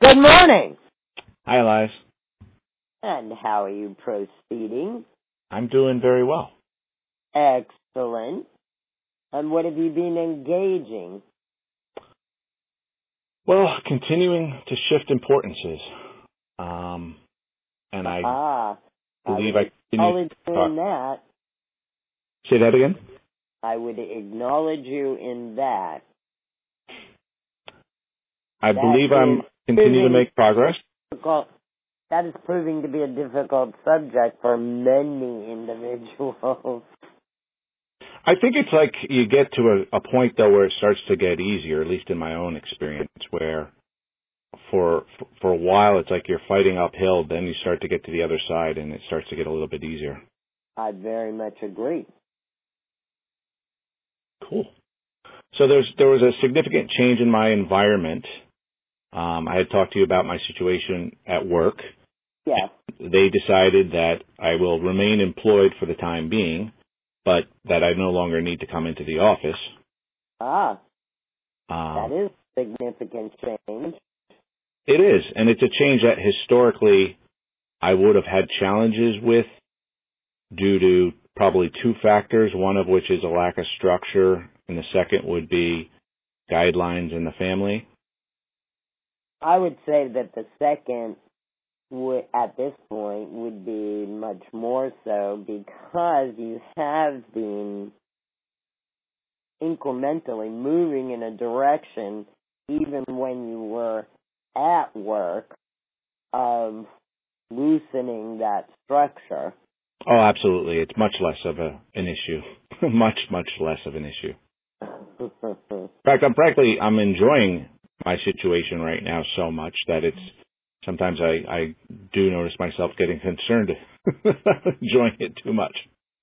Good morning. Hi, Elias. And how are you proceeding? I'm doing very well. Excellent. And what have you been engaging? Well, continuing to shift importances. And I believe I continue to doing that. Say that again? I would acknowledge you in that. I believe I'm continuing to make progress. That is proving to be a difficult subject for many individuals. I think it's like you get to a point, though, where it starts to get easier, at least in my own experience, where for a while it's like you're fighting uphill, then you start to get to the other side, and it starts to get a little bit easier. I very much agree. Cool. So there was a significant change in my environment. I had talked to you about my situation at work. Yes. They decided that I will remain employed for the time being, but that I no longer need to come into the office. That is a significant change. It is, and it's a change that historically I would have had challenges with due to probably two factors, one of which is a lack of structure, and the second would be guidelines in the family. I would say that the second at this point would be much more so because you have been incrementally moving in a direction, even when you were at work, of loosening that structure. Oh, absolutely. It's much less of an issue. much less of an issue. In fact, I'm enjoying my situation right now so much that it's sometimes I do notice myself getting concerned, enjoying it too much.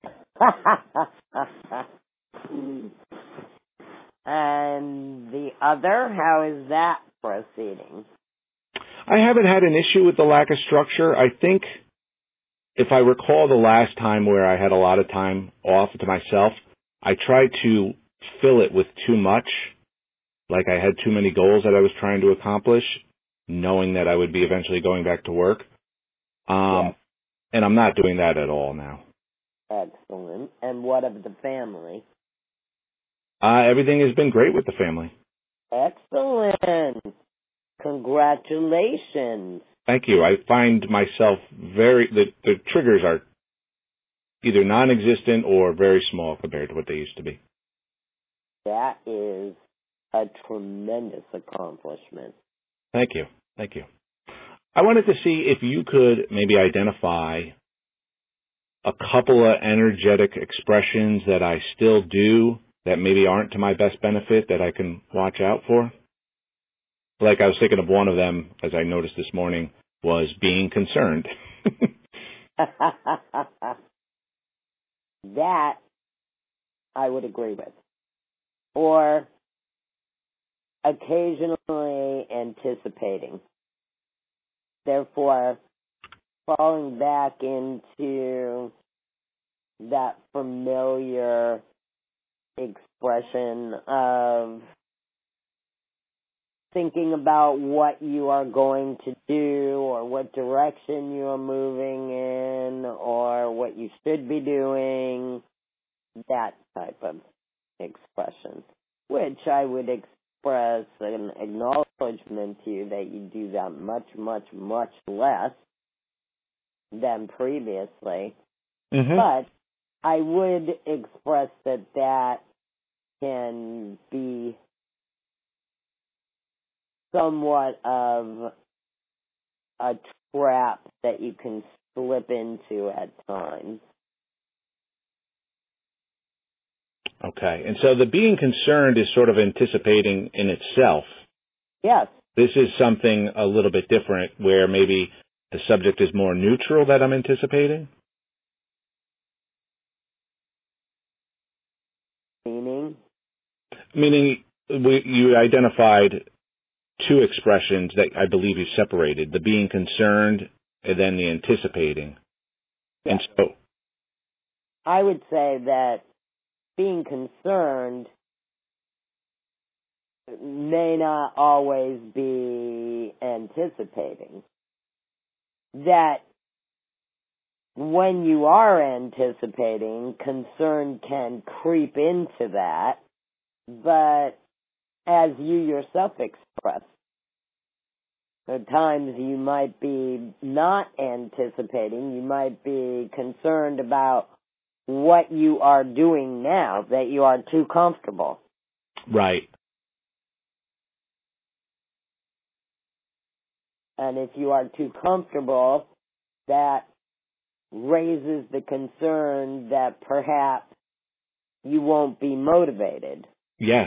And the other, how is that proceeding? I haven't had an issue with the lack of structure. I think if I recall the last time where I had a lot of time off to myself, I tried to fill it with too much. Like I had too many goals that I was trying to accomplish, knowing that I would be eventually going back to work. Yes. And I'm not doing that at all now. Excellent. And what of the family? Everything has been great with the family. Excellent. Congratulations. Thank you. I find myself the triggers are either non-existent or very small compared to what they used to be. That is a tremendous accomplishment. Thank you. Thank you. I wanted to see if you could maybe identify a couple of energetic expressions that I still do that maybe aren't to my best benefit that I can watch out for. Like I was thinking of one of them, as I noticed this morning, was being concerned. That I would agree with. Or occasionally anticipating. Therefore, falling back into that familiar expression of thinking about what you are going to do or what direction you are moving in or what you should be doing, that type of expression, which I would express an acknowledgement to you that you do that much less than previously. Mm-hmm. But I would express that can be somewhat of a trap that you can slip into at times. Okay. And so the being concerned is sort of anticipating in itself. Yes. This is something a little bit different where maybe the subject is more neutral that I'm anticipating. Meaning you identified two expressions that I believe you separated, the being concerned and then the anticipating. Yes. And so I would say that being concerned may not always be anticipating. That when you are anticipating, concern can creep into that, but as you yourself expressed, at times you might be not anticipating, you might be concerned about what you are doing now, that you are too comfortable. Right. And if you are too comfortable, that raises the concern that perhaps you won't be motivated. Yes.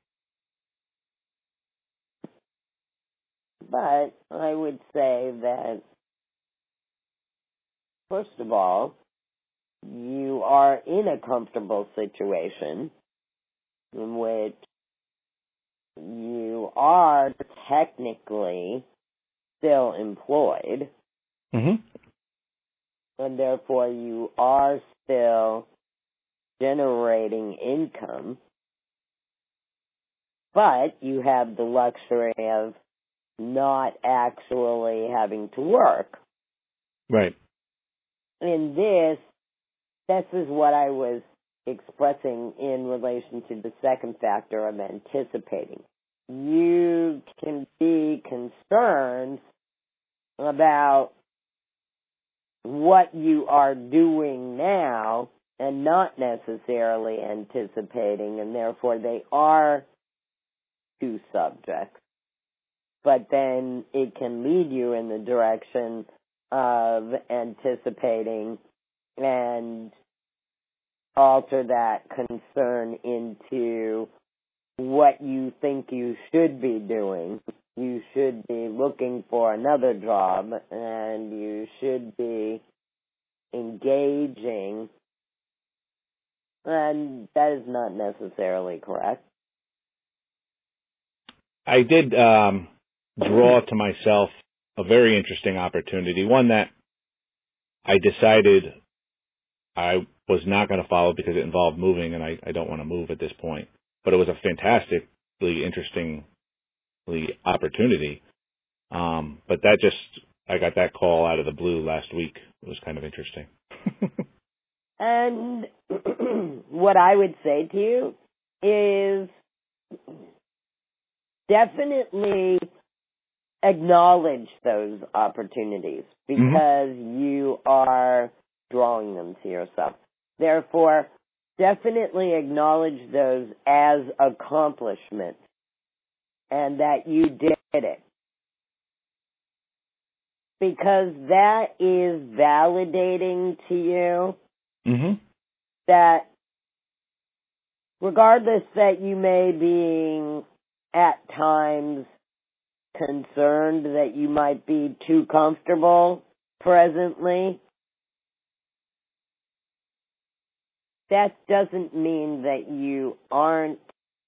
But I would say that, first of all, you are in a comfortable situation in which you are technically still employed, Mm-hmm. and therefore you are still generating income, but you have the luxury of not actually having to work. Right. In this is what I was expressing in relation to the second factor of anticipating. You can be concerned about what you are doing now and not necessarily anticipating, and therefore they are two subjects. But then it can lead you in the direction of anticipating and alter that concern into what you think you should be doing. You should be looking for another job, and you should be engaging, and that is not necessarily correct. I did draw to myself a very interesting opportunity, one that I decided I was not going to follow because it involved moving, and I don't want to move at this point. But it was a fantastically interesting opportunity. But I got that call out of the blue last week. It was kind of interesting. And what I would say to you is definitely acknowledge those opportunities because you are drawing them to yourself. Therefore, definitely acknowledge those as accomplishments and that you did it. Because that is validating to you that regardless that you may be at times concerned that you might be too comfortable presently, that doesn't mean that you aren't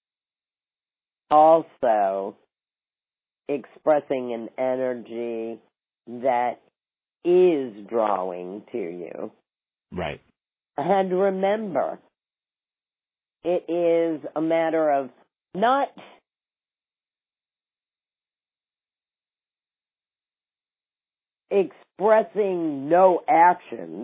also expressing an energy that is drawing to you. Right. And remember, it is a matter of not expressing no actions,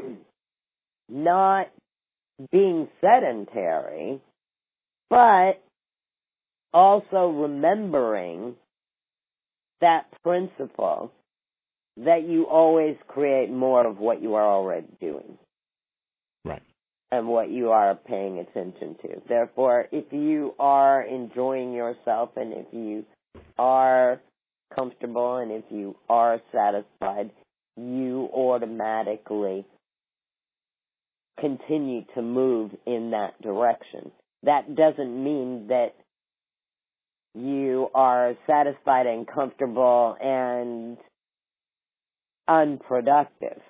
not being sedentary, but also remembering that principle that you always create more of what you are already doing. Right. And what you are paying attention to. Therefore, if you are enjoying yourself and if you are comfortable and if you are satisfied, you automatically continue to move in that direction. That doesn't mean that you are satisfied and comfortable and unproductive.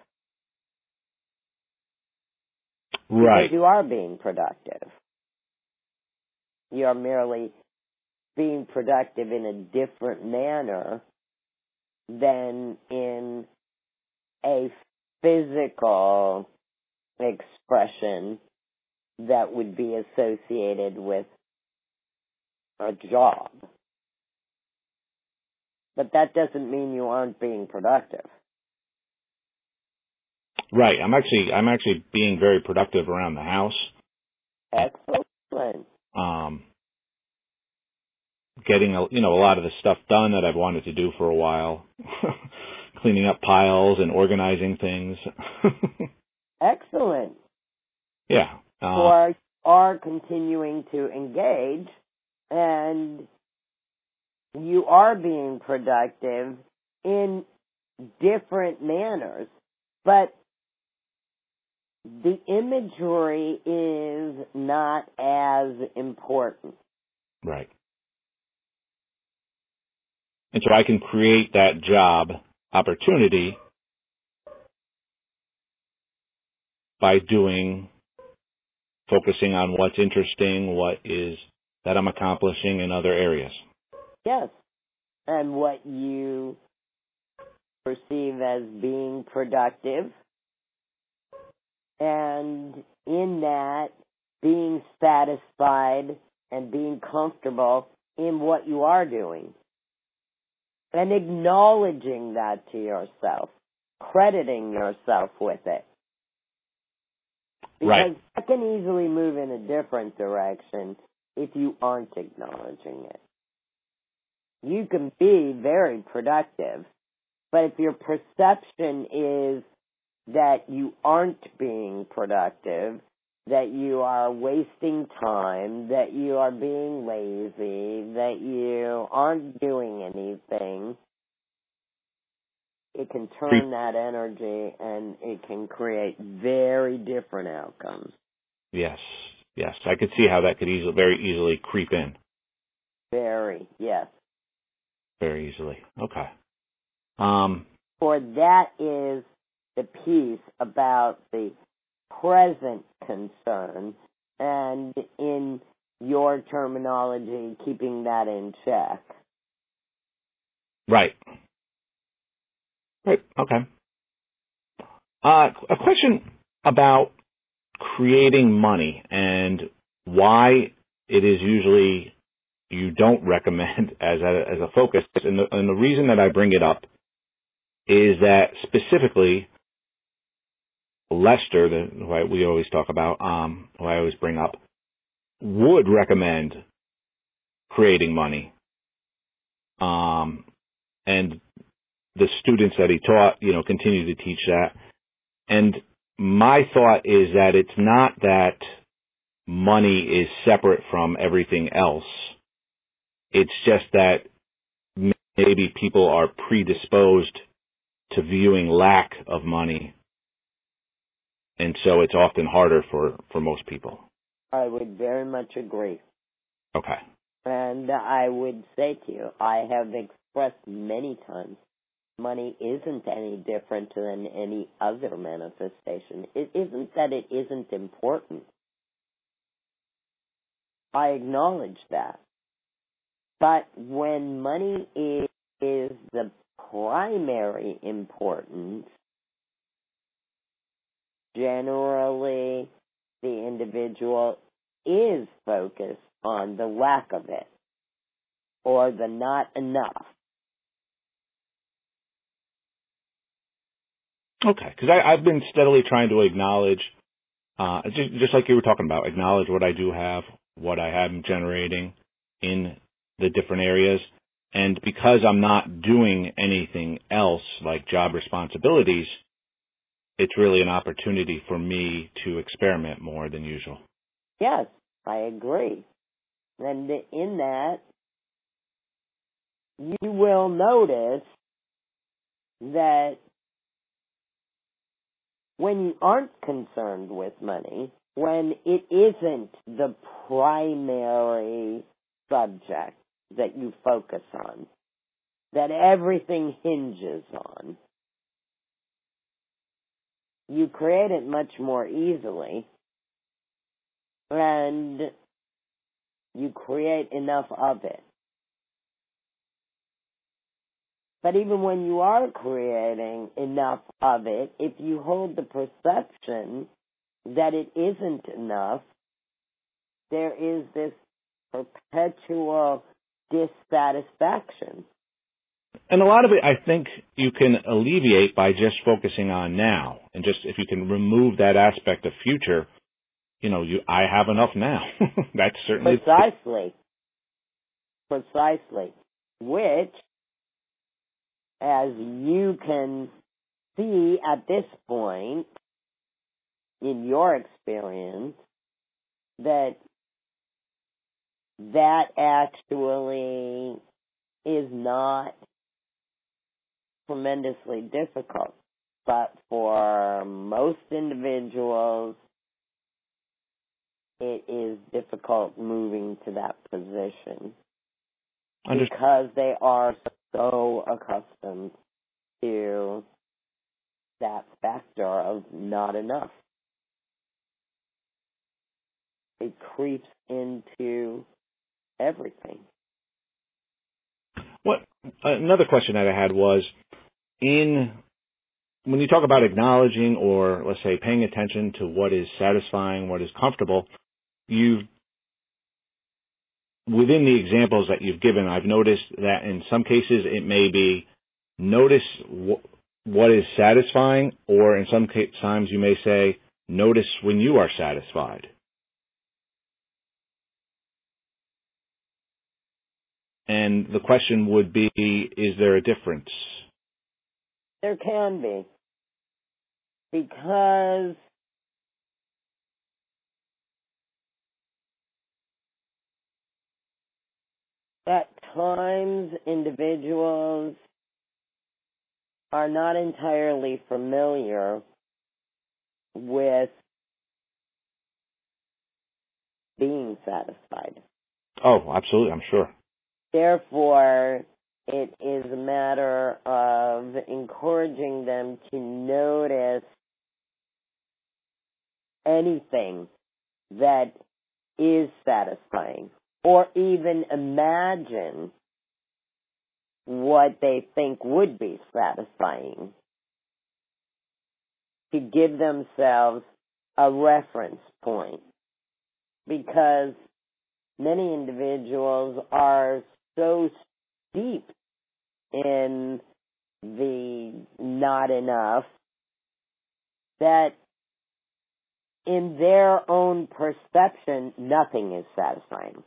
Right. Because you are being productive. You are merely being productive in a different manner than in a physical expression that would be associated with a job. But that doesn't mean you aren't being productive. Right. I'm actually being very productive around the house. Excellent. Getting a lot of the stuff done that I've wanted to do for a while. Cleaning up piles and organizing things. Excellent. Yeah. Or are continuing to engage, and you are being productive in different manners, but the imagery is not as important. Right. And so I can create that job opportunity by focusing on what's interesting, what is that I'm accomplishing in other areas. Yes. And what you perceive as being productive. And in that, being satisfied and being comfortable in what you are doing. And acknowledging that to yourself. Crediting yourself with it. Because right. that can easily move in a different direction if you aren't acknowledging it. You can be very productive, but if your perception is that you aren't being productive, that you are wasting time, that you are being lazy, that you aren't doing anything, it can turn that energy and it can create very different outcomes. Yes. I could see how that could very easily creep in. Yes. Very easily. Okay. For that is the piece about the present concern, and in your terminology, keeping that in check. Right. Okay. A question about creating money and why it is usually you don't recommend as a focus. And the reason that I bring it up is that specifically Lester, who we always talk about, who I always bring up, would recommend creating money. And the students that he taught, continue to teach that. And my thought is that it's not that money is separate from everything else. It's just that maybe people are predisposed to viewing lack of money. And so it's often harder for most people. I would very much agree. Okay. And I would say to you, I have expressed many times, money isn't any different than any other manifestation. It isn't that it isn't important. I acknowledge that. But when money is the primary importance, generally the individual is focused on the lack of it or the not enough. Okay, because I've been steadily trying to acknowledge, just like you were talking about, acknowledge what I do have, what I am generating in the different areas. And because I'm not doing anything else like job responsibilities, it's really an opportunity for me to experiment more than usual. Yes, I agree. And in that, you will notice that when you aren't concerned with money, when it isn't the primary subject that you focus on, that everything hinges on, you create it much more easily, and you create enough of it. But even when you are creating enough of it, if you hold the perception that it isn't enough, there is this perpetual dissatisfaction. And a lot of it, I think, you can alleviate by just focusing on now. And just if you can remove that aspect of future, I have enough now. That's certainly... Precisely. Which, as you can see at this point, in your experience, that actually is not tremendously difficult. But for most individuals, it is difficult moving to that position because they are so accustomed to that factor of not enough. It creeps into everything. Another question that I had was, when you talk about acknowledging or, let's say, paying attention to what is satisfying, what is comfortable, within the examples that you've given, I've noticed that in some cases it may be notice what is satisfying, or in some times you may say, notice when you are satisfied. And the question would be, is there a difference? There can be. Because at times individuals are not entirely familiar with being satisfied. Oh, absolutely, I'm sure. Therefore, it is a matter of encouraging them to notice anything that is satisfying, or even imagine what they think would be satisfying, to give themselves a reference point. Because many individuals are so steeped in the not enough that in their own perception, nothing is satisfying.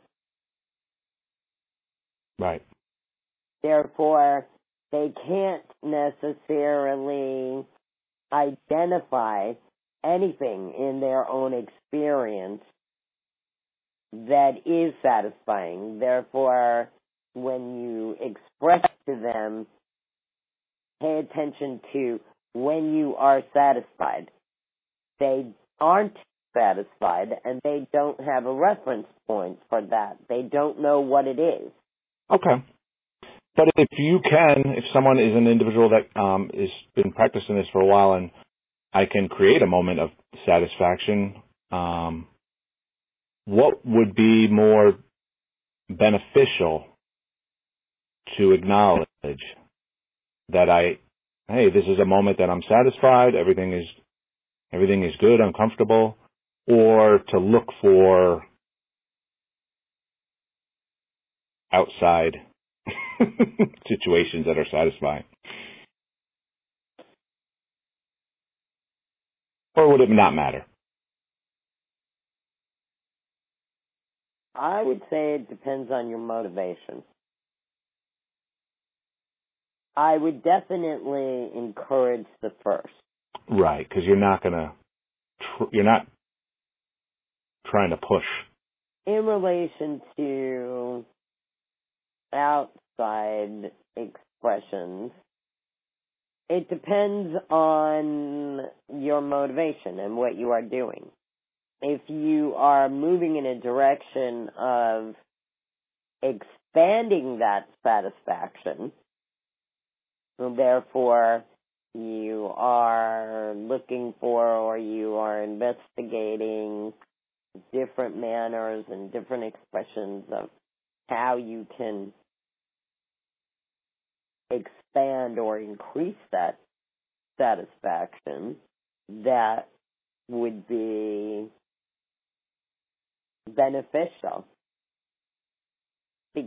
Right. Therefore, they can't necessarily identify anything in their own experience that is satisfying. Therefore, when you express to them, pay attention to when you are satisfied. They aren't satisfied, and they don't have a reference point for that. They don't know what it is. Okay. But if someone is an individual that has been practicing this for a while, and I can create a moment of satisfaction, what would be more beneficial to acknowledge? That hey, this is a moment that I'm satisfied, everything is good, I'm comfortable, or to look for outside situations that are satisfying? Or would it not matter? I would say it depends on your motivation. I would definitely encourage the first. Right, because you're not trying to push. In relation to outside expressions, it depends on your motivation and what you are doing. If you are moving in a direction of expanding that satisfaction, therefore you are looking for or you are investigating different manners and different expressions of how you can expand or increase that satisfaction, that would be beneficial.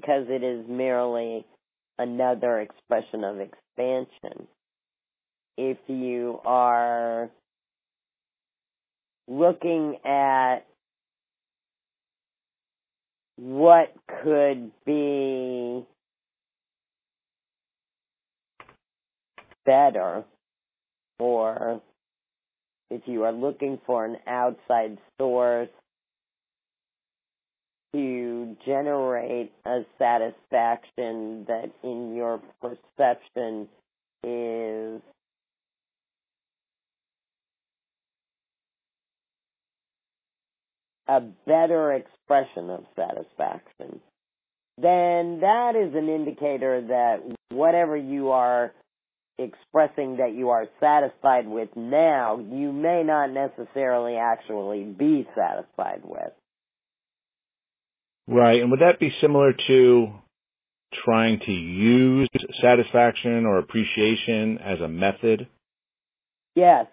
because it is merely another expression of expansion. If you are looking at what could be better, or if you are looking for an outside source to generate a satisfaction that in your perception is a better expression of satisfaction, then that is an indicator that whatever you are expressing that you are satisfied with now, you may not necessarily actually be satisfied with. Right. And would that be similar to trying to use satisfaction or appreciation as a method? Yes.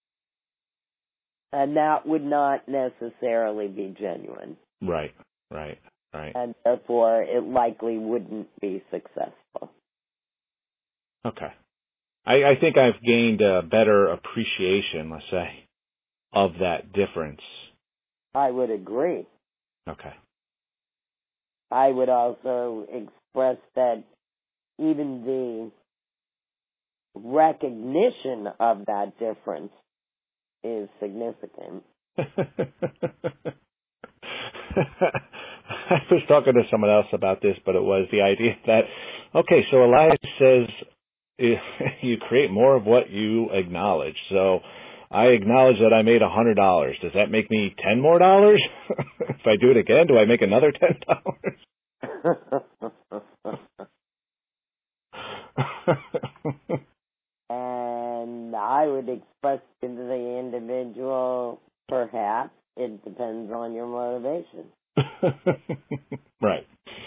And that would not necessarily be genuine. Right. And therefore, it likely wouldn't be successful. Okay. I think I've gained a better appreciation, let's say, of that difference. I would agree. Okay. I would also express that even the recognition of that difference is significant. I was talking to someone else about this, but it was the idea that, okay, so Elias says you create more of what you acknowledge. So I acknowledge that I made $100. Does that make me $10 more? If I do it again, do I make another $10? And I would express to the individual, perhaps, it depends on your motivation. Right.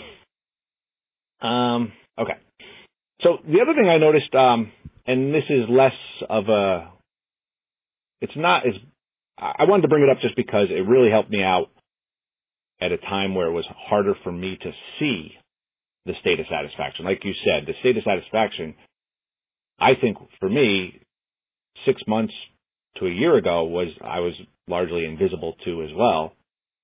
Okay. So the other thing I noticed, and this is less of a, it's not as, I wanted to bring it up just because it really helped me out at a time where it was harder for me to see the state of satisfaction. Like you said, the state of satisfaction, I think for me, 6 months to a year ago I was largely invisible to as well.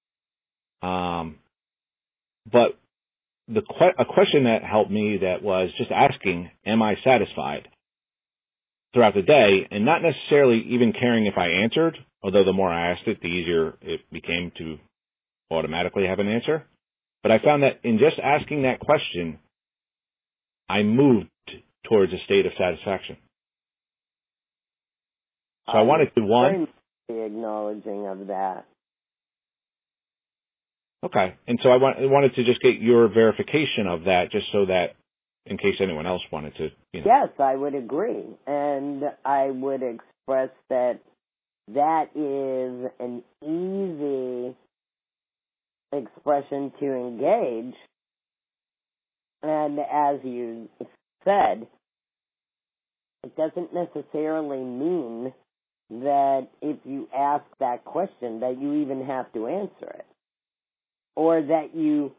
But a question that helped me that was just asking, am I satisfied throughout the day, and not necessarily even caring if I answered, although the more I asked it, the easier it became to automatically have an answer. But I found that in just asking that question, I moved towards a state of satisfaction. So I wanted to, be acknowledging of that. Okay. And so I wanted to just get your verification of that, just so that in case anyone else wanted to, Yes, I would agree. And I would express that is an easy expression to engage. And as you said, it doesn't necessarily mean that if you ask that question that you even have to answer it, or that you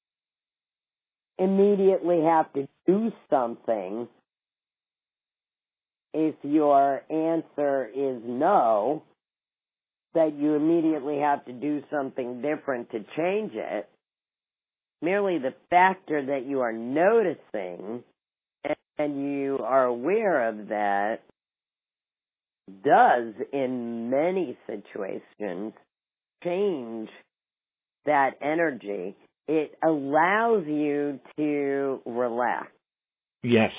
immediately have to do something. If your answer is no, that you immediately have to do something different to change it. Merely the factor that you are noticing and you are aware of that does, in many situations, change that energy. It allows you to relax. Yes.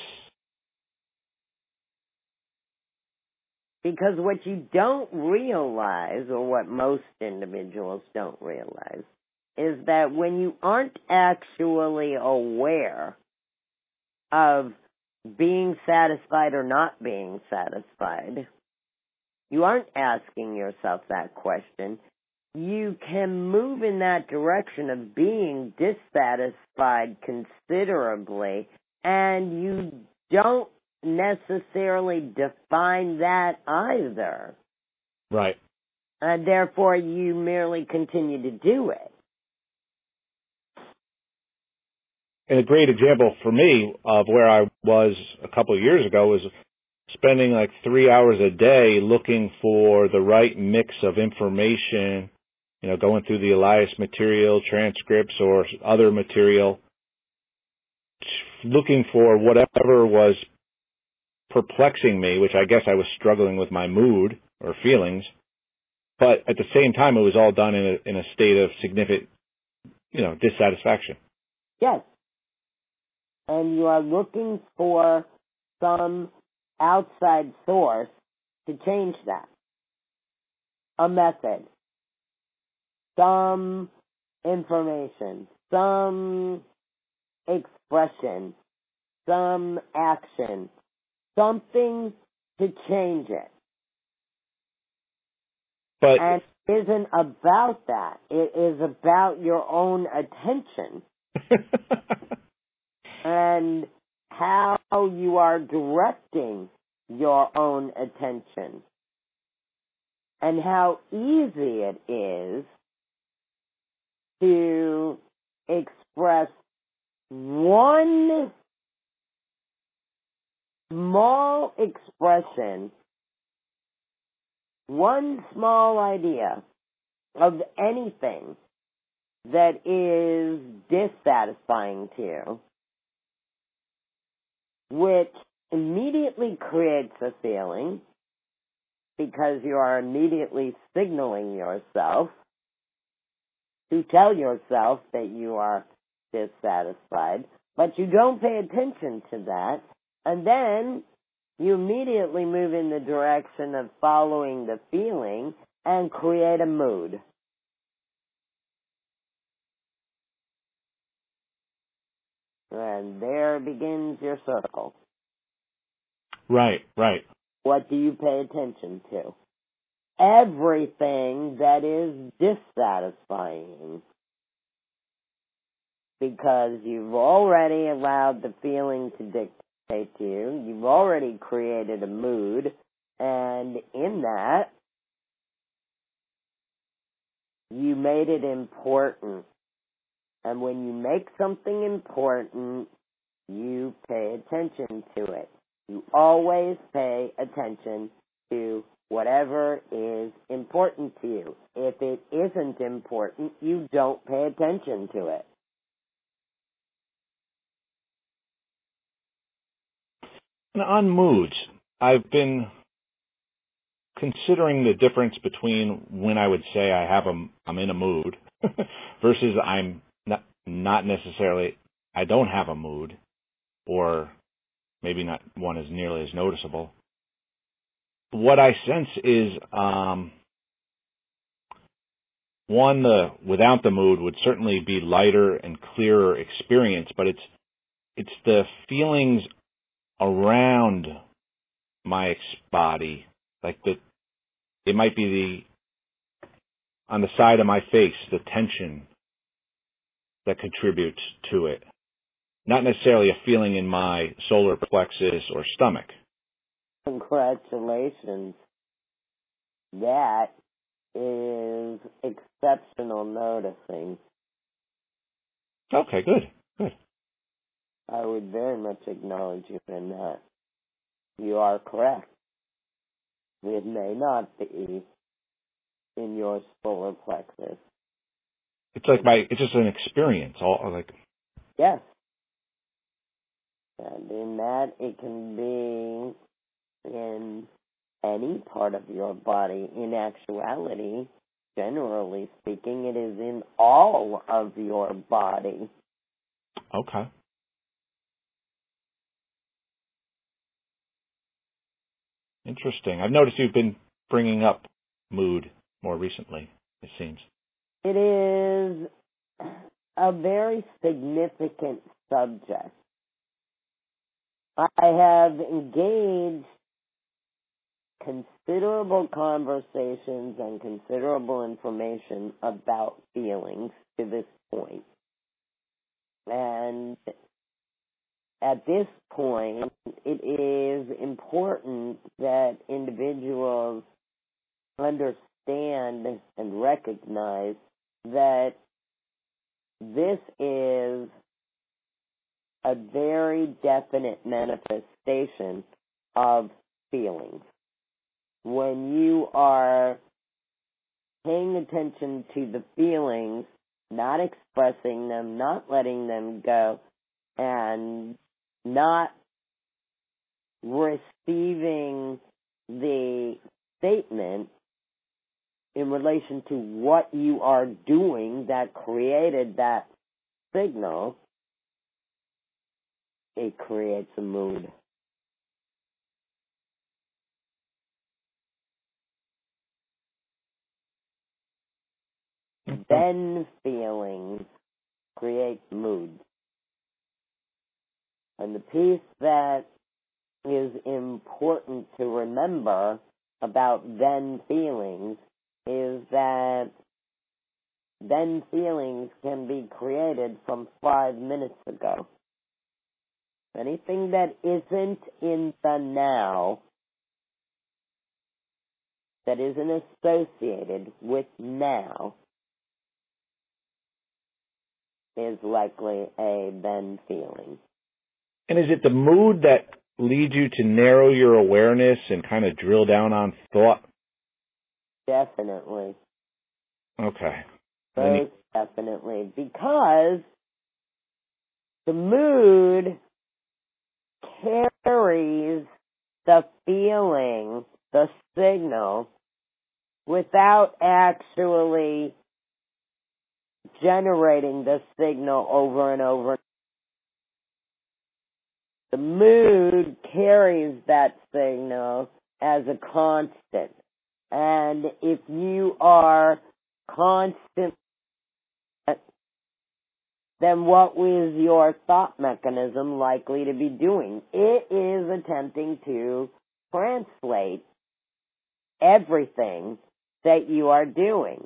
Because what you don't realize, or what most individuals don't realize, is that when you aren't actually aware of being satisfied or not being satisfied, you aren't asking yourself that question, you can move in that direction of being dissatisfied considerably, and you don't necessarily define that either. Right. And therefore you merely continue to do it. And a great example for me of where I was a couple of years ago was spending like 3 hours a day looking for the right mix of information, going through the Elias material, transcripts, or other material, looking for whatever was perplexing me, which I guess I was struggling with my mood or feelings. But at the same time, it was all done in a state of significant, dissatisfaction. Yes. And you are looking for some outside source to change that. A method. Some information. Some expression. Some action. Something to change it. But and it isn't about that. It is about your own attention and how you are directing your own attention and how easy it is to express one small expression, one small idea of anything that is dissatisfying to you, which immediately creates a feeling because you are immediately signaling yourself to tell yourself that you are dissatisfied, but you don't pay attention to that, and then you immediately move in the direction of following the feeling and create a mood. And there begins your circle. Right. What do you pay attention to? Everything that is dissatisfying. Because you've already allowed the feeling to dictate to you. You've already created a mood. And in that, you made it important. And when you make something important, you pay attention to it. You always pay attention to whatever is important to you. If it isn't important, you don't pay attention to it. And on moods, I've been considering the difference between when I would say I'm in a mood versus I'm not necessarily, I don't have a mood, or maybe not one as nearly as noticeable. What I sense is, one, without the mood would certainly be lighter and clearer experience, but it's the feelings around my body, like it might be on the side of my face, the tension that contributes to it. Not necessarily a feeling in my solar plexus or stomach. Congratulations. That is exceptional noticing. Okay, good. I would very much acknowledge you in that. You are correct. It may not be in your solar plexus. It's just an experience. Yes. And in that, it can be in any part of your body. In actuality, generally speaking, it is in all of your body. Okay. Interesting. I've noticed you've been bringing up mood more recently, it seems. It is a very significant subject. I have engaged considerable conversations and considerable information about feelings to this point. And at this point, it is important that individuals understand and recognize that this is very definite manifestation of feelings. When you are paying attention to the feelings, not expressing them, not letting them go, and not receiving the statement in relation to what you are doing that created that signal, it creates a mood. Then feelings create moods. And the piece that is important to remember about then feelings is that then feelings can be created from 5 minutes ago. Anything that isn't in the now, that isn't associated with now, is likely a then feeling. And is it the mood that leads you to narrow your awareness and kind of drill down on thought? Definitely. Okay. Most definitely. Because the mood carries the feeling, the signal, without actually generating the signal over and over. The mood carries that signal as a constant. And if you are constant, then what is your thought mechanism likely to be doing? It is attempting to translate everything that you are doing.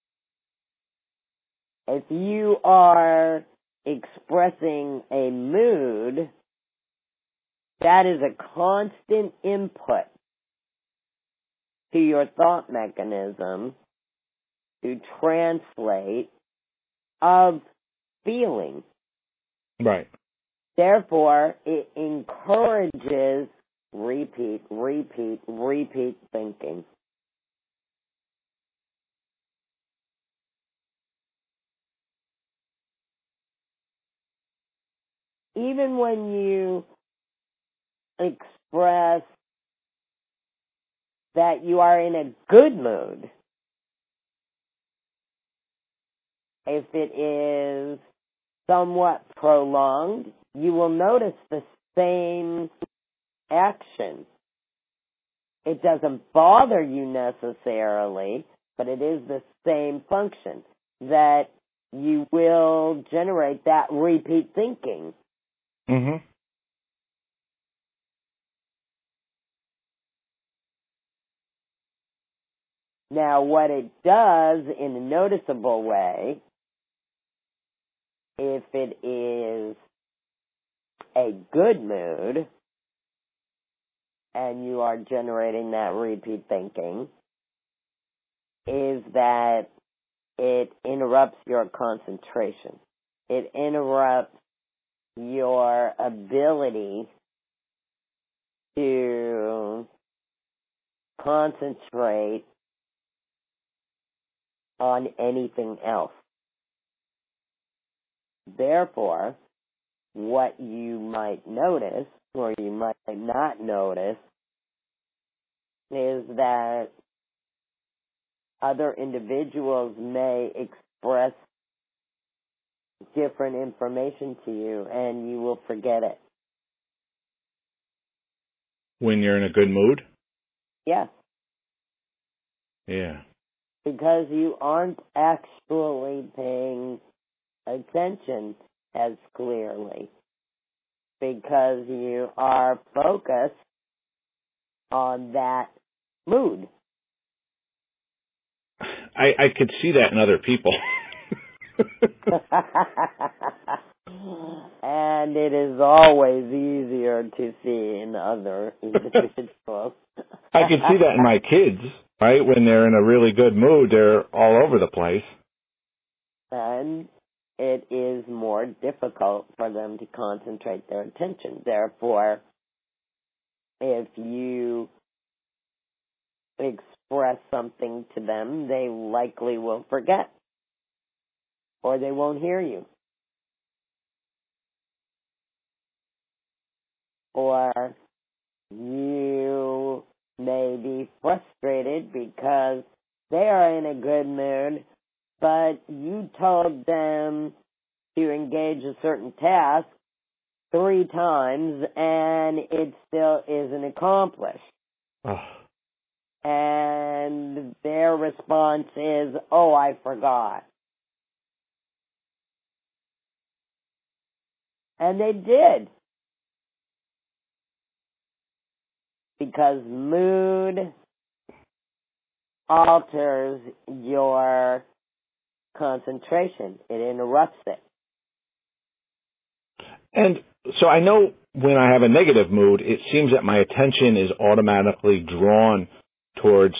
If you are expressing a mood, that is a constant input to your thought mechanism to translate of feeling. Right. Therefore, it encourages repeat thinking. Even when you express that you are in a good mood, if it is somewhat prolonged, you will notice the same action. It doesn't bother you necessarily, but it is the same function, that you will generate that repeat thinking. Mm-hmm. Now, what it does in a noticeable way, if it is a good mood, and you are generating that repeat thinking, is that it interrupts your concentration. It interrupts your ability to concentrate on anything else. Therefore, what you might notice, or you might not notice, is that other individuals may express different information to you, and you will forget it. When you're in a good mood? Yes. Yeah. Because you aren't actually paying attention as clearly. Because you are focused on that mood. I could see that in other people. And it is always easier to see in other individuals. I could see that in my kids, right? When they're in a really good mood, they're all over the place. And it is more difficult for them to concentrate their attention. Therefore, if you express something to them, they likely will forget, or they won't hear you. Or you may be frustrated because they are in a good mood, but you told them to engage a certain task 3 times and it still isn't accomplished. Oh. And their response is, "Oh, I forgot." And they did. Because mood alters your concentration. It interrupts it. And so I know when I have a negative mood, it seems that my attention is automatically drawn towards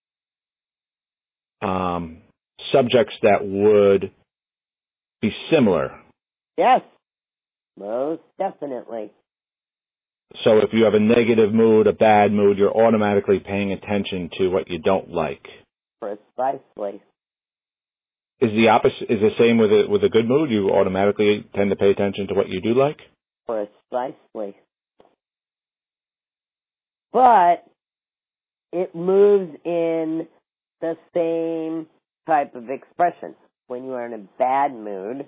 subjects that would be similar. Yes, most definitely. So if you have a negative mood, a bad mood, you're automatically paying attention to what you don't like. Precisely. Is the opposite? Is the same with a good mood? You automatically tend to pay attention to what you do like. Precisely. But it moves in the same type of expression. When you are in a bad mood,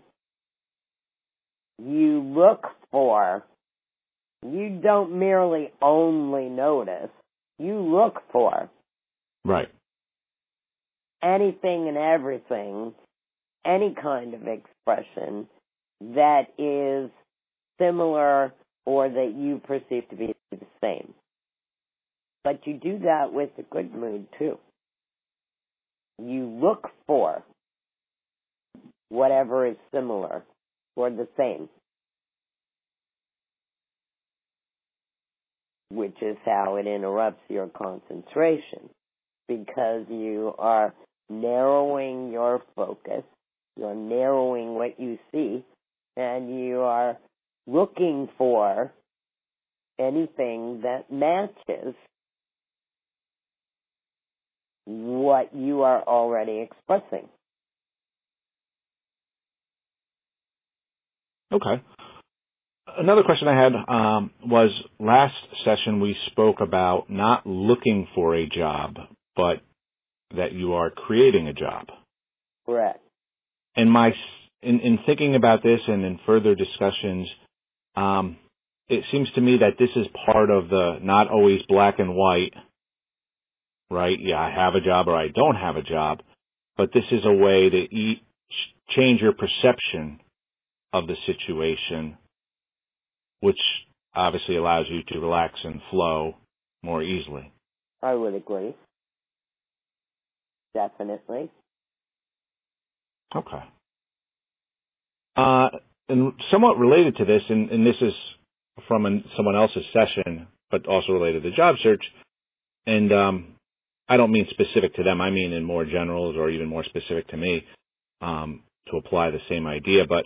you look for, you don't merely only notice, you look for Right. anything and everything, any kind of expression that is similar or that you perceive to be the same. But you do that with a good mood too. You look for whatever is similar or the same, which is how it interrupts your concentration, because you are narrowing your focus, you're narrowing what you see, and you are looking for anything that matches what you are already expressing. Okay. Another question I had was last session we spoke about not looking for a job, but that you are creating a job. Correct. And in thinking about this and in further discussions, it seems to me that this is part of the not always black and white, right? Yeah, I have a job or I don't have a job, but this is a way to change your perception of the situation, which obviously allows you to relax and flow more easily. I would agree. Definitely. Okay. And somewhat related to this, and this is from someone else's session, but also related to job search, and I don't mean specific to them, I mean in more generals or even more specific to me, to apply the same idea, but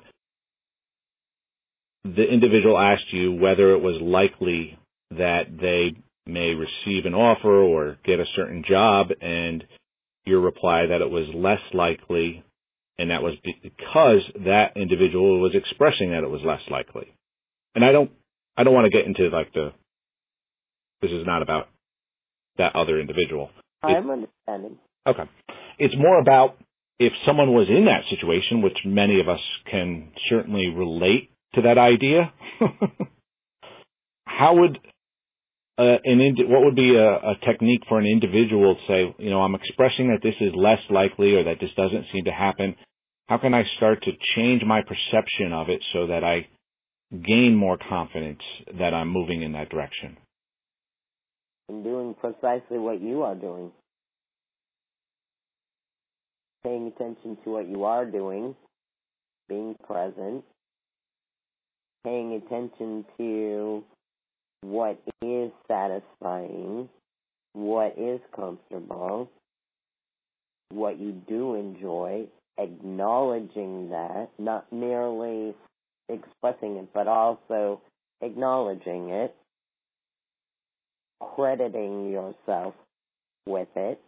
the individual asked you whether it was likely that they may receive an offer or get a certain job, and your reply that it was less likely, and that was because that individual was expressing that it was less likely. And I don't want to get into this is not about that other individual. I'm understanding. Okay. It's more about if someone was in that situation, which many of us can certainly relate to that idea, how would what would be a technique for an individual to say, I'm expressing that this is less likely or that this doesn't seem to happen. How can I start to change my perception of it so that I gain more confidence that I'm moving in that direction? And doing precisely what you are doing. Paying attention to what you are doing, being present, paying attention to what is satisfying, what is comfortable, what you do enjoy, acknowledging that, not merely expressing it, but also acknowledging it, crediting yourself with it,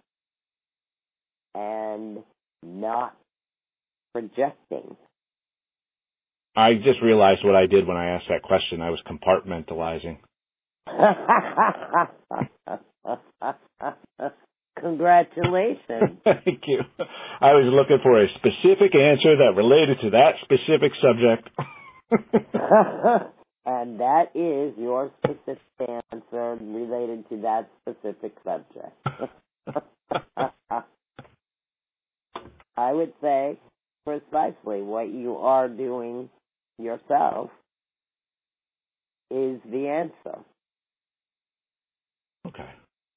and not projecting. I just realized what I did when I asked that question. I was compartmentalizing. Congratulations. Thank you. I was looking for a specific answer that related to that specific subject. And that is your specific answer related to that specific subject. I would say precisely what you are doing yourself is the answer. Okay.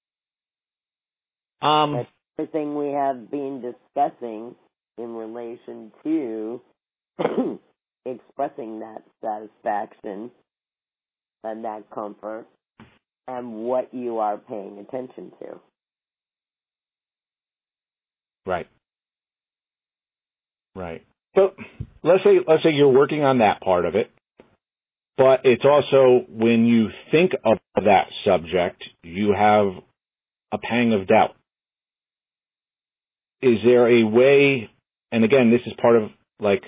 That's everything we have been discussing in relation to expressing that satisfaction and that comfort and what you are paying attention to. Right. Right. So let's say you're working on that part of it, but it's also when you think of that subject, you have a pang of doubt. Is there a way, and again, this is part of like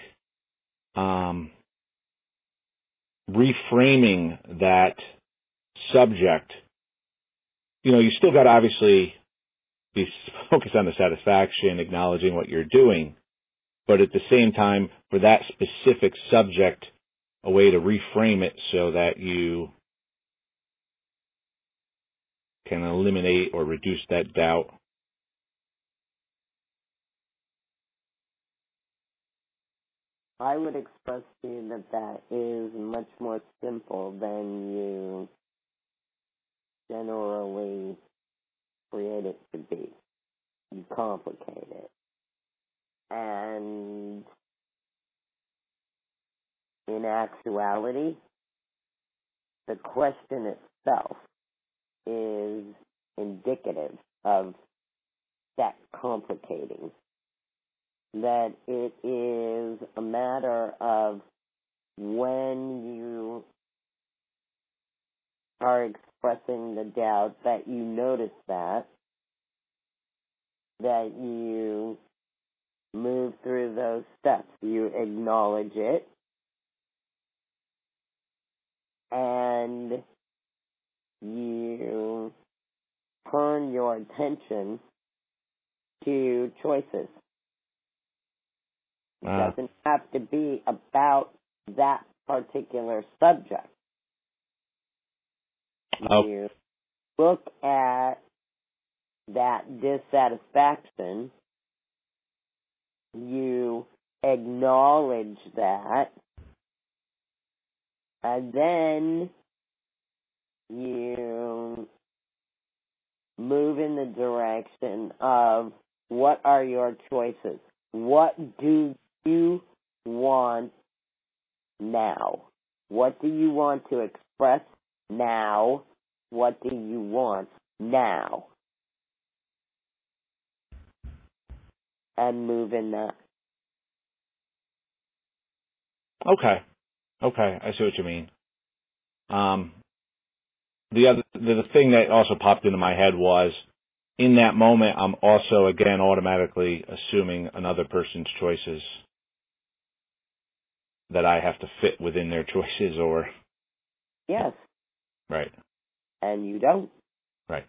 reframing that subject. You know, you still got to obviously be focused on the satisfaction, acknowledging what you're doing, but at the same time, for that specific subject, a way to reframe it so that you can eliminate or reduce that doubt. I would express to you that is much more simple than you generally create it to be. You complicate it. And in actuality, the question itself is indicative of that complicating. That it is a matter of when you are expressing the doubt that you notice that you move through those steps. You acknowledge it, and you turn your attention to choices. It doesn't have to be about that particular subject. You look at that dissatisfaction, you acknowledge that, and then you move in the direction of what are your choices? What do you want now? What do you want to express now? What do you want now? And move in that. Okay, I see what you mean. The thing that also popped into my head was, in that moment, I'm also, again, automatically assuming another person's choices, that I have to fit within their choices, or... Yes. Right. And you don't. Right.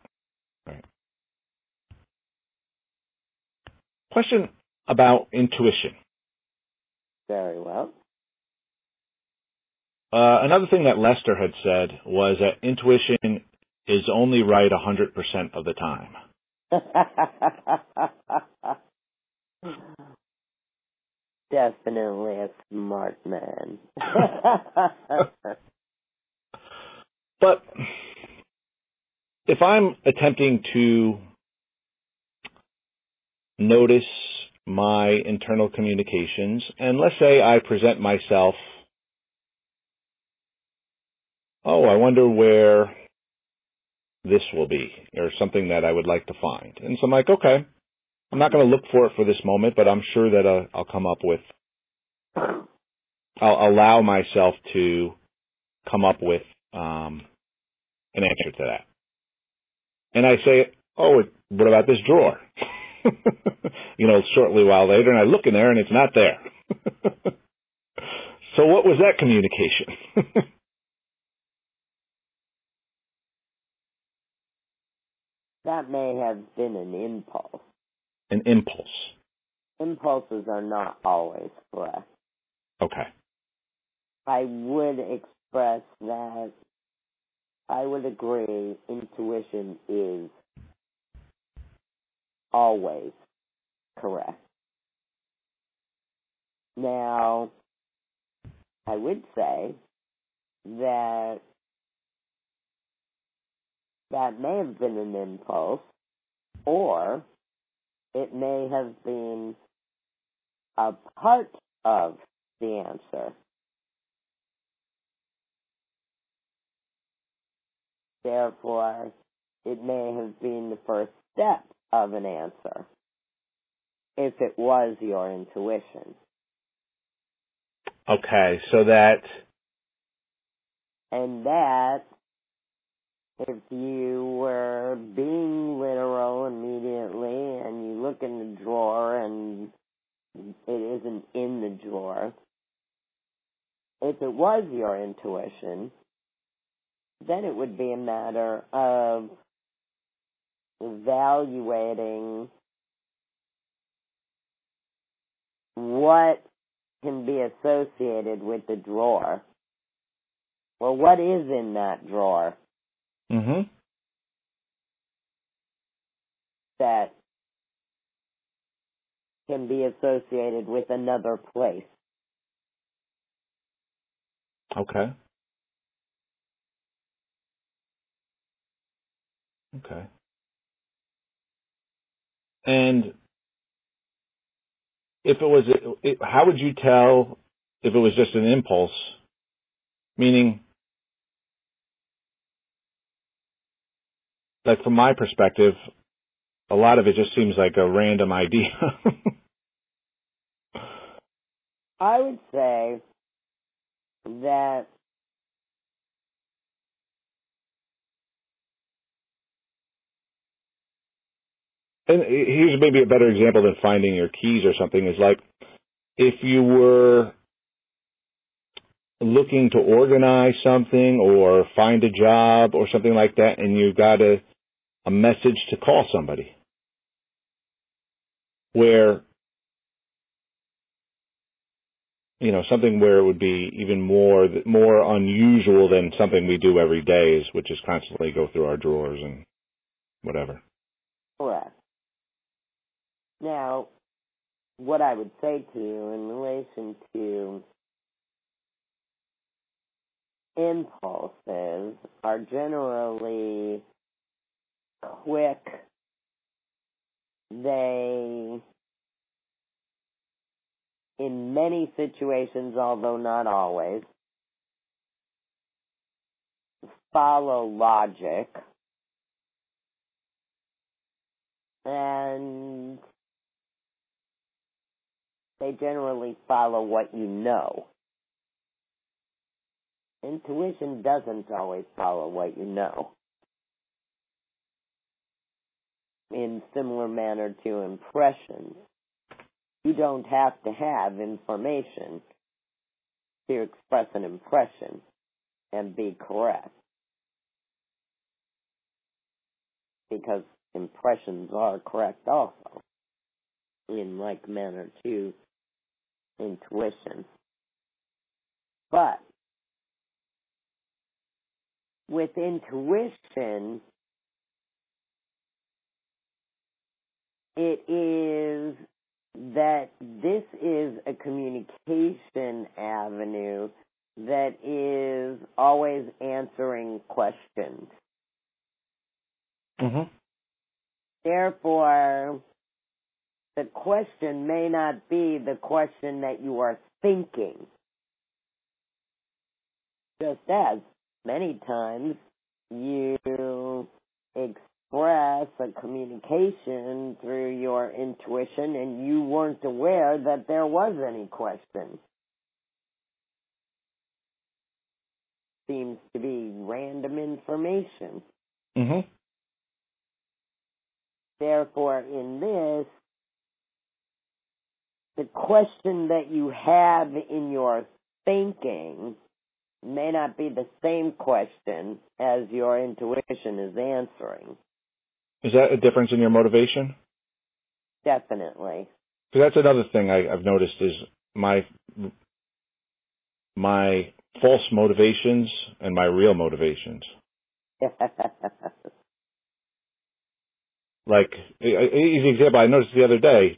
Question about intuition. Very well. Another thing that Lester had said was that intuition is only right 100% of the time. Definitely a smart man. But if I'm attempting to notice my internal communications, and let's say I present myself, I wonder where this will be, or something that I would like to find. And so I'm like, okay, I'm not going to look for it for this moment, but I'm sure that I'll come up with, I'll allow myself to come up with an answer to that. And I say, oh, what about this drawer? Shortly a while later, and I look in there, and it's not there. So what was that communication? That may have been an impulse. An impulse. Impulses are not always correct. Okay. I would express that I would agree intuition is always correct. Now, I would say that may have been an impulse, or it may have been a part of the answer. Therefore, it may have been the first step of an answer, if it was your intuition. Okay, so that... And that, if you were being literal immediately and you look in the drawer and it isn't in the drawer, if it was your intuition, then it would be a matter of evaluating what can be associated with the drawer. Well, what is in that drawer? Mm-hmm. That can be associated with another place. Okay. Okay. And if it was, how would you tell if it was just an impulse? Meaning, like from my perspective, a lot of it just seems like a random idea. I would say that and here's maybe a better example than finding your keys or something, is like if you were looking to organize something or find a job or something like that, and you got a message to call somebody, where, something where it would be even more unusual than something we do every day, which is constantly go through our drawers and whatever. correct. Now, what I would say to you in relation to impulses are generally quick. They, in many situations, although not always, follow logic, and they generally follow what you know. Intuition doesn't always follow what you know. In similar manner to impressions, you don't have to have information to express an impression and be correct, because impressions are correct also, in like manner to intuition. But with intuition, it is that this is a communication avenue that is always answering questions. Mm-hmm. Therefore, the question may not be the question that you are thinking. Just as many times you express express a communication through your intuition and you weren't aware that there was any question. Seems to be random information. Mm-hmm. Therefore, in this, the question that you have in your thinking may not be the same question as your intuition is answering. Is that a difference in your motivation? Definitely. Because that's another thing I've noticed is my false motivations and my real motivations. Like, easy example, I noticed the other day,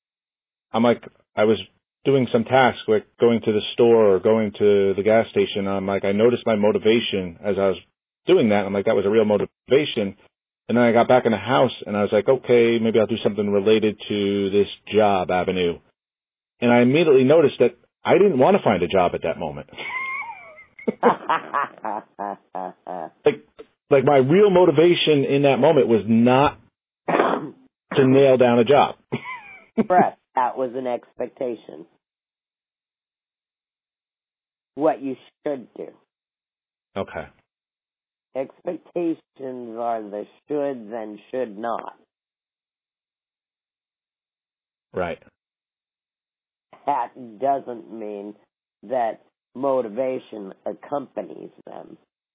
I was doing some task, like going to the store or going to the gas station. I noticed my motivation as I was doing that. I'm like, that was a real motivation. And then I got back in the house and I was like, okay, maybe I'll do something related to this job avenue. And I immediately noticed that I didn't want to find a job at that moment. like my real motivation in that moment was not to nail down a job. Correct. That was an expectation. What you should do. Okay. Expectations are the shoulds and should not. Right. That doesn't mean that motivation accompanies them.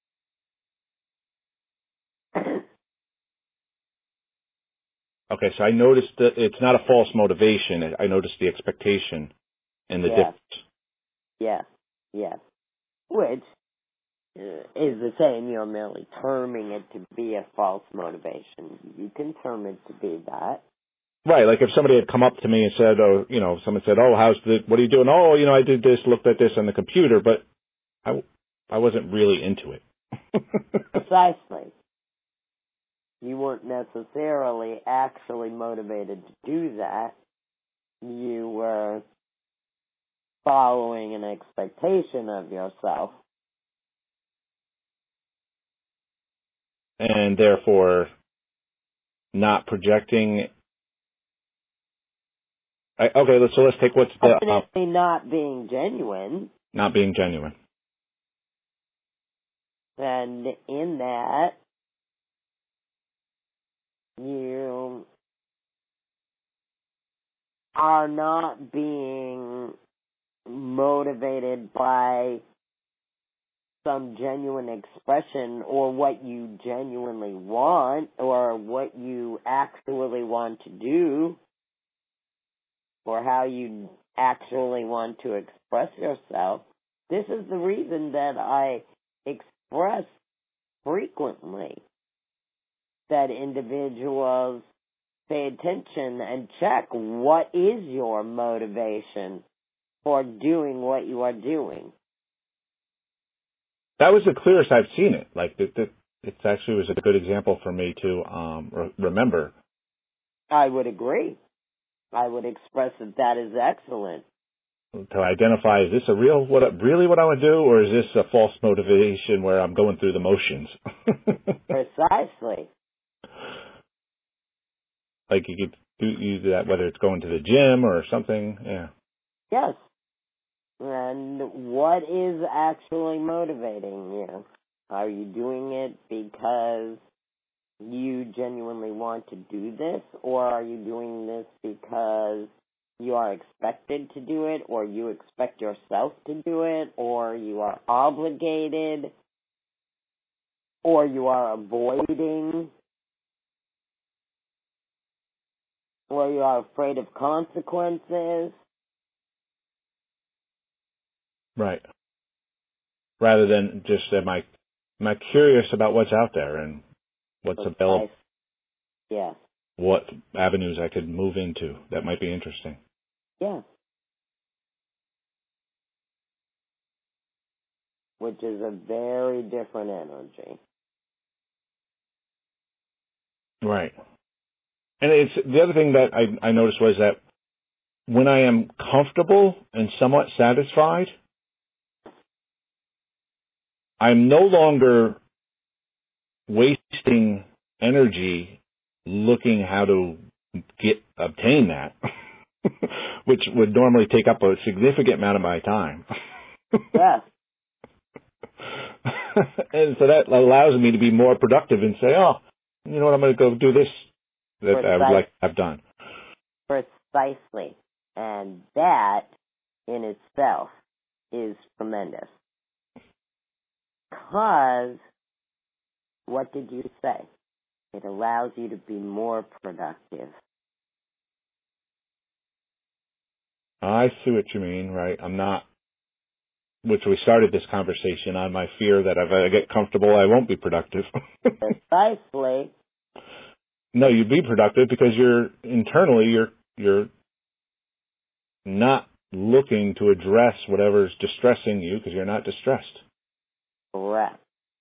Okay, so I noticed that it's not a false motivation. I noticed the expectation and the difference. Yes. Which is the same. You're merely terming it to be a false motivation. You can term it to be that. Right, like if somebody had come up to me and said, someone said, what are you doing? Oh, I did this, looked at this on the computer, but I wasn't really into it. Precisely. You weren't necessarily actually motivated to do that. You were following an expectation of yourself. And therefore not projecting. So let's take what's the... Definitely not being genuine. Not being genuine. And in that, you are not being motivated by some genuine expression or what you genuinely want or what you actually want to do or how you actually want to express yourself. This is the reason that I express frequently that individuals pay attention and check what is your motivation for doing what you are doing. That was the clearest I've seen it. Like, it actually was a good example for me to remember. I would agree. I would express that is excellent. To identify, is this really what I want to do, or is this a false motivation where I'm going through the motions? Precisely. Like you could use that whether it's going to the gym or something. Yeah. Yes. And what is actually motivating you? Are you doing it because you genuinely want to do this, or are you doing this because you are expected to do it, or you expect yourself to do it, or you are obligated, or you are avoiding, or you are afraid of consequences? Right. Rather than just am I curious about what's out there and what's available? Yes. What avenues I could move into that might be interesting. Yeah. Which is a very different energy. Right. And it's the other thing that I noticed was that when I am comfortable and somewhat satisfied, I'm no longer wasting energy looking how to obtain that, which would normally take up a significant amount of my time. Yes. And so that allows me to be more productive and say, oh, you know what, I'm going to go do this that I would like to have done. Precisely. And that in itself is tremendous. Because, what did you say? It allows you to be more productive. I see what you mean, right? I'm not, which we started this conversation on my fear that if I get comfortable, I won't be productive. Precisely. No, you'd be productive because you're not looking to address whatever's distressing you because you're not distressed. Correct.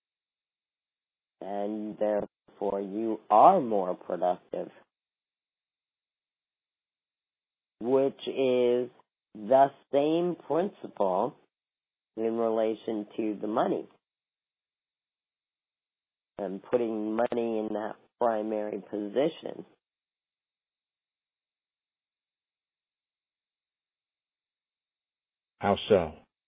And therefore you are more productive, which is the same principle in relation to the money and putting money in that primary position. How so?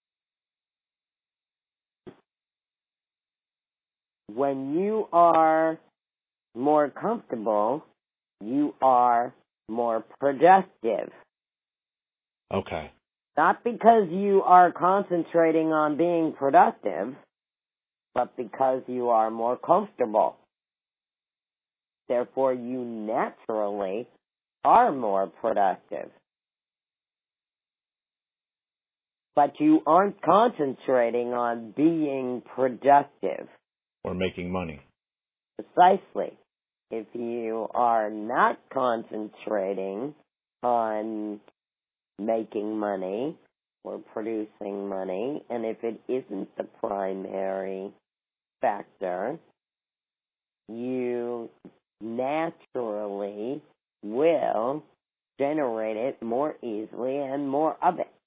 When you are more comfortable, you are more productive. Okay. Not because you are concentrating on being productive, but because you are more comfortable. Therefore, you naturally are more productive. But you aren't concentrating on being productive. Or making money. Precisely. If you are not concentrating on making money or producing money, and if it isn't the primary factor, you naturally will generate it more easily and more of it.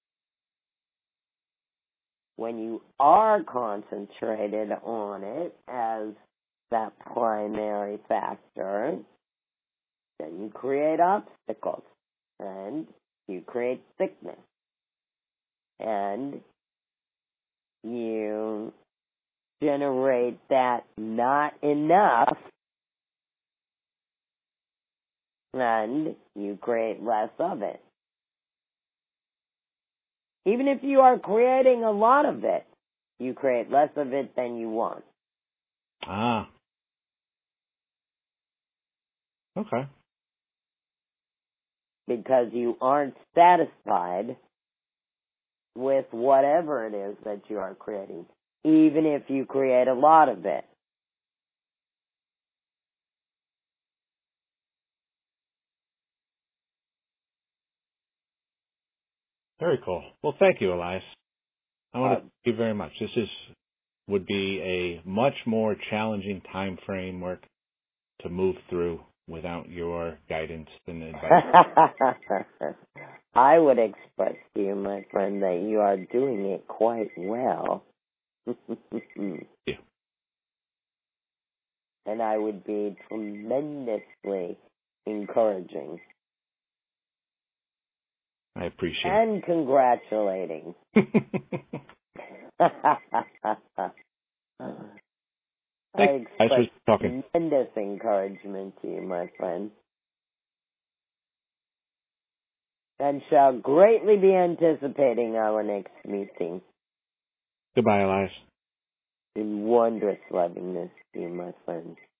When you are concentrated on it as that primary factor, then you create obstacles and you create sickness and you generate that not enough and you create less of it. Even if you are creating a lot of it, you create less of it than you want. Ah. Okay. Because you aren't satisfied with whatever it is that you are creating, even if you create a lot of it. Very cool. Well, thank you, Elias. I want to thank you very much. This would be a much more challenging time framework to move through without your guidance and advice. I would express to you, my friend, that you are doing it quite well. Yeah. And I would be tremendously encouraging. I appreciate it. And congratulating. I express tremendous encouragement to you, my friend. And shall greatly be anticipating our next meeting. Goodbye, Elias. In wondrous lovingness to you, my friend.